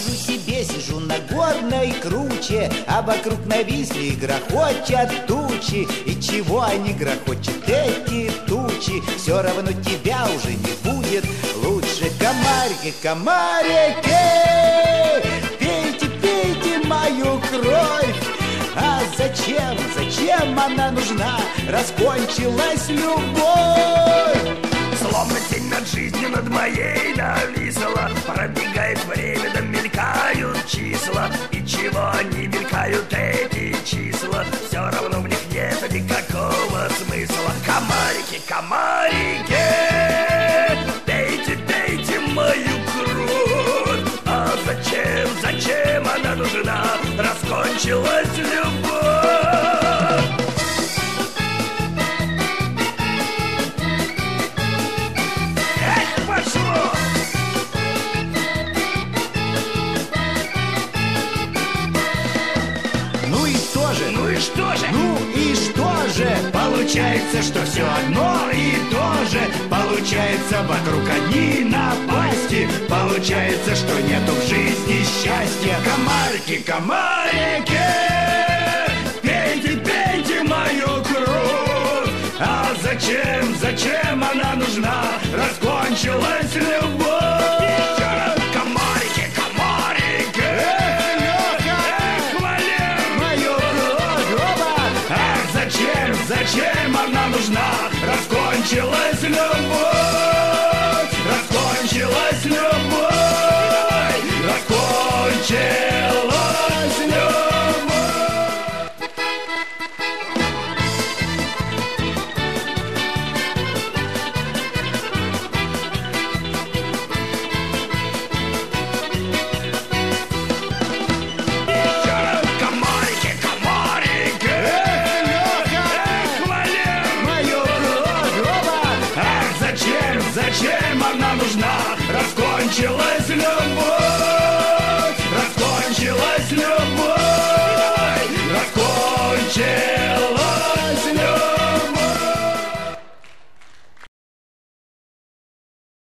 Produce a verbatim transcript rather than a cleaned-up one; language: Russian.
сижу себе, сижу на горной круче, а вокруг нависли и грохочут тучи. И чего они грохочут, эти тучи? Все равно тебя уже не будет лучше. Комарики, комарики, пейте, пейте мою кровь. А зачем, зачем она нужна? Раскончилась любовь. Словно тень над жизнью над моей нависла. Пробегает время, да мелькают числа. И чего они мелькают, эти числа? Все равно в них нет никакого смысла. Комарики, комарики, пейте, пейте мою кровь. А зачем, зачем она нужна? Раскончилась любовь. Ну и что же? Ну и что же? Ну и что же? Получается, что все одно и то же. Получается, вокруг одни напасти. Получается, что нету в жизни счастья. Комарики, комарики, пейте, пейте мою кровь. А зачем, зачем она нужна? Раскончилась любовь. Еще раз. Комарики, комарики, зачем она нужна? Раскончилась любовь. Раскончилась любовь. Раскончилась любовь. Еще раз. Комарики, комарики, зачем она нужна? Раскончилась любовь. Раскончилась любовь.